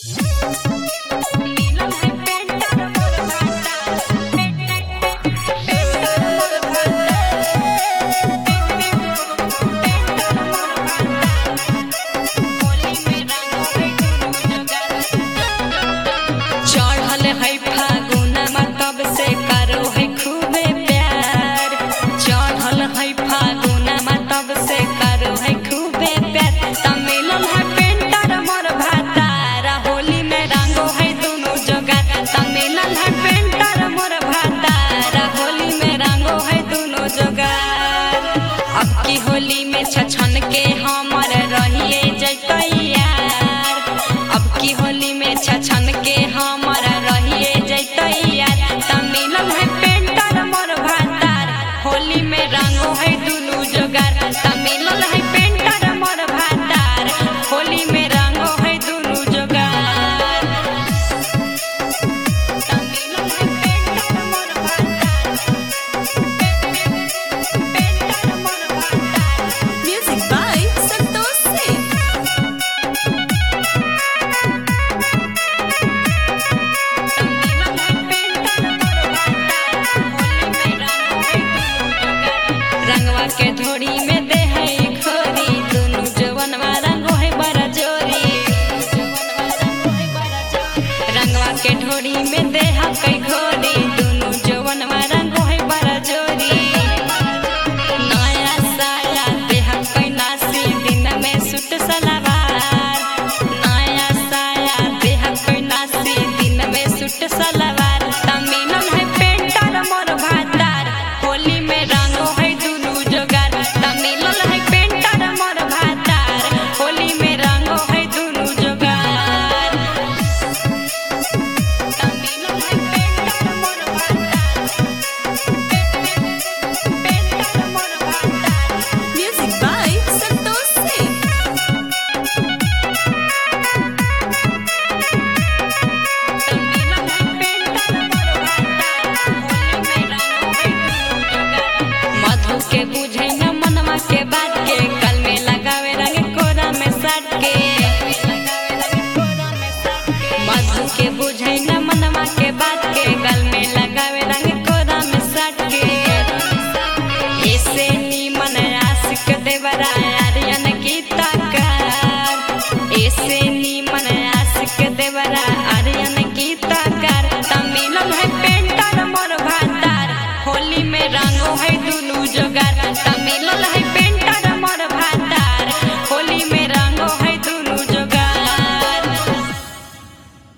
होली में छछन के हमर रहिए जैतैयार। अब की होली में छछन के हमर रहिए जैतैयार। तमिलन है पेंटर मोर भातार, होली में रंगो है दुनु जोगार। तमिलन है पेंटर मोर भातार, होली में रंगो है दुनु जोगार। तमिलन है पेंटर मोर भातार, Music by Santosh Singh. रंगवा के धोड़ी में दे है खोरी, दुनु जवनवा रंगो है बड़ा जोरी। रंगवा के धोड़ी में दे है कई घोड़ी, दुनु जवनवा रंगो है बड़ा जोरी। नया साया दे है कई नासी, दिन में सूट सलवार। नया साया दे है कई नासी, दिन में सूट सलवार। तमिलन है पेंटर मोर भातार, होली में रंगो है दुनु जोगार। तमिलन है पेंटर मोर भातार, होली में रंगो है दुनु जोगार। तमिलन है पेंटर मोर भातार, पेंटर मोर भातार। Music by Santosh Singh. मधु के बुझे न मनवा के बात के, कल में लगावे रंग कोरा में साट के। मधु के बुझे न मनवा के बात के, कल में लगावे रंग कोरा में साट के। ऐसे नीमन आशिक देवरा आर्यन की ताकार, ऐसे नीमन आशिक देवरा